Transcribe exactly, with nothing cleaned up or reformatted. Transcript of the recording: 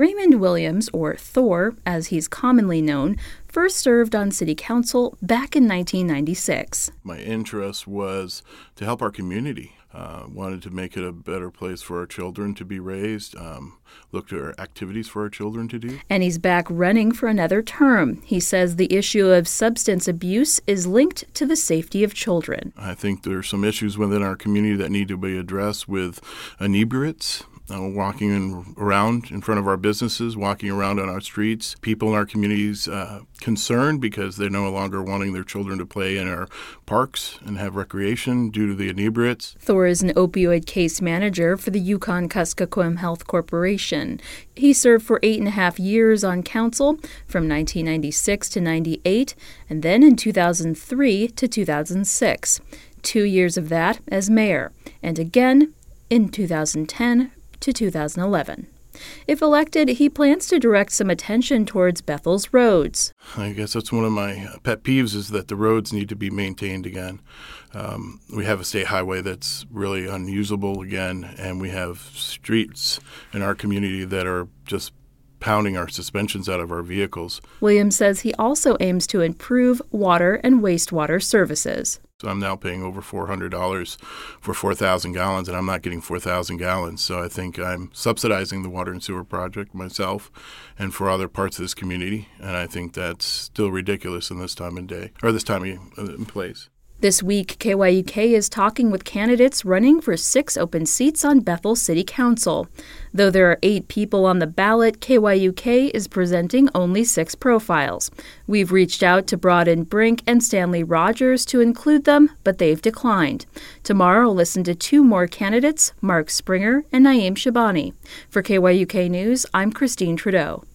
Raymond Williams, or Thor, as he's commonly known, first served on city council back in nineteen ninety-six. My interest was to help our community. Uh, wanted to make it a better place for our children to be raised, um, looked at activities for our children to do. And he's back running for another term. He says the issue of substance abuse is linked to the safety of children. I think there are some issues within our community that need to be addressed with inebriates. Uh, walking in, around in front of our businesses, walking around on our streets. People in our communities uh, concerned because they're no longer wanting their children to play in our parks and have recreation due to the inebriates. Thor is an opioid case manager for the Yukon-Kuskokwim Health Corporation. He served for eight and a half years on council from nineteen ninety-six to ninety-eight, and then in two thousand three to two thousand six. Two years of that as mayor, and again in two thousand ten to two thousand eleven. If elected, he plans to direct some attention towards Bethel's roads. I guess that's one of my pet peeves is that the roads need to be maintained again. Um, we have a state highway that's really unusable again, and we have streets in our community that are just pounding our suspensions out of our vehicles. Williams says he also aims to improve water and wastewater services. So I'm now paying over four hundred dollars for four thousand gallons, and I'm not getting four thousand gallons. So I think I'm subsidizing the water and sewer project myself and for other parts of this community. And I think that's still ridiculous in this time and day, or this time in place. This week, K Y U K is talking with candidates running for six open seats on Bethel City Council. Though there are eight people on the ballot, K Y U K is presenting only six profiles. We've reached out to Broden Brink and Stanley Rogers to include them, but they've declined. Tomorrow, we'll listen to two more candidates, Mark Springer and Naeem Shabani. For K Y U K News, I'm Christine Trudeau.